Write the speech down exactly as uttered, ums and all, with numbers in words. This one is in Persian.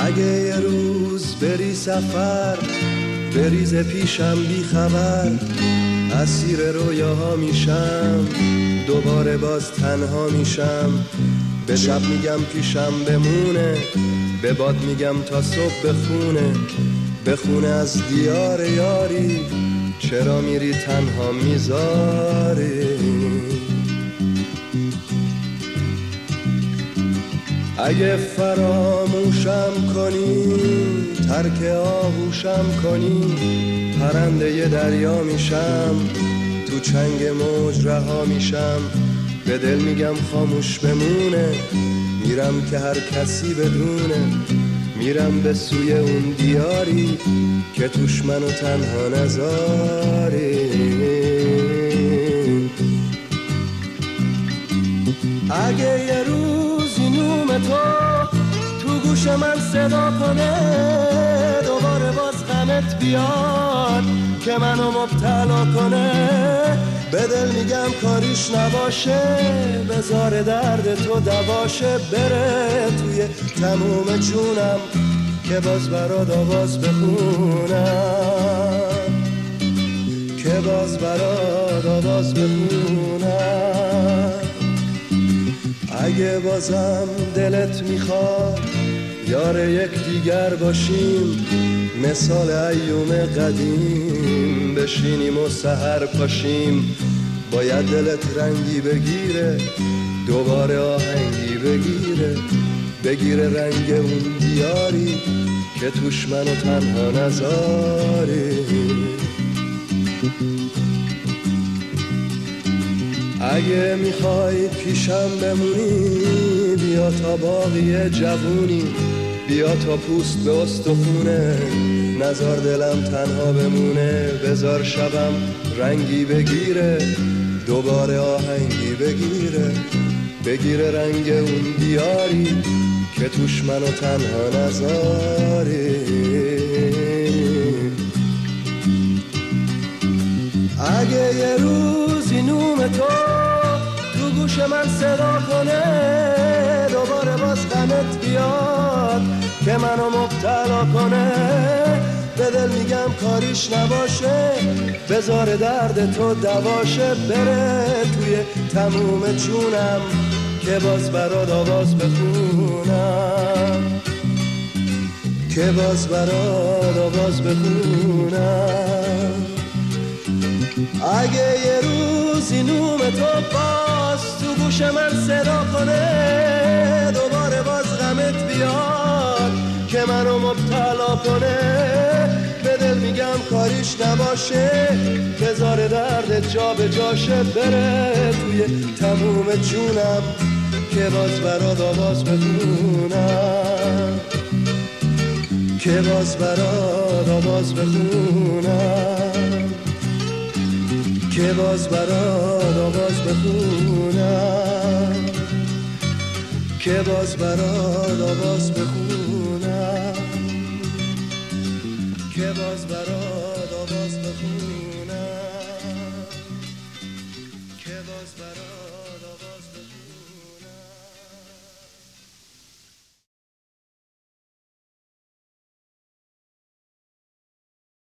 اگه یه روز بری سفر بریز پیشم بی خبر، اسیر رویاها میشم دوباره باز تنها میشم. به شب میگم پیشم بمونه، به باد میگم تا صبح بخونه، بخونه از دیار یاری، چرا میری تنها میذاری. اگه فراموشم کنی ترک آغوشم کنی، پرنده ی دریا میشم تو چنگ موج رها میشم. به دل میگم خاموش بمونه، میرم که هر کسی بدونه، میرم به سوی اون دیاری که توش منو تنها نذاری. اگه یه روزی نوم تو تو گوش من صدا کنه، دوباره باز غمت بیاد که منو مبتلا کنه، به دل میگم کاریش نباشه، بذار درد تو دواشه، بره توی تموم جونم که باز برات آواز بخونم، که باز برات آواز بخونم. اگه بازم دلت میخواد یار یک دیگر باشیم، مثال ایوم قدیم بشینیم و سحر پاشیم، باید دلت رنگی بگیره دوباره آهنگی بگیره، بگیره رنگ اون دیاری که توش منو تنها نذاری. اگه میخوای پیشم بمونی بیا تا باقی جوونی، بیا تا پوست به استخونه، نزار دلم تنها بمونه، بزار شبم رنگی بگیره دوباره آهنگی بگیره، بگیره رنگ اون دیاری که توش منو تنها نذاری. اگه یه روزی نوم تو تو گوش من صدا کنه، دوباره باز غمت بیاد که منو مبتلا کنه، به دل میگم کاریش نباشه، بذار درد تو دواشه، بره توی تموم جونم که باز برات آواز بخونم، که باز برات آواز بخونم. اگه یه روزی نوم تو باز تو گوش من صدا کنه، دوباره باز غمت بیاد که منو مبتلا کنه، به دل میگم کاریش نباشه، بذار درد جا به جاشه، بره توی تموم جونم که باز برات آواز بخونم، که باز برات آواز بخونم، که باز برات آواز بخونم، که باز برات آواز بخونم، که باز برات آواز بخونم، که باز برات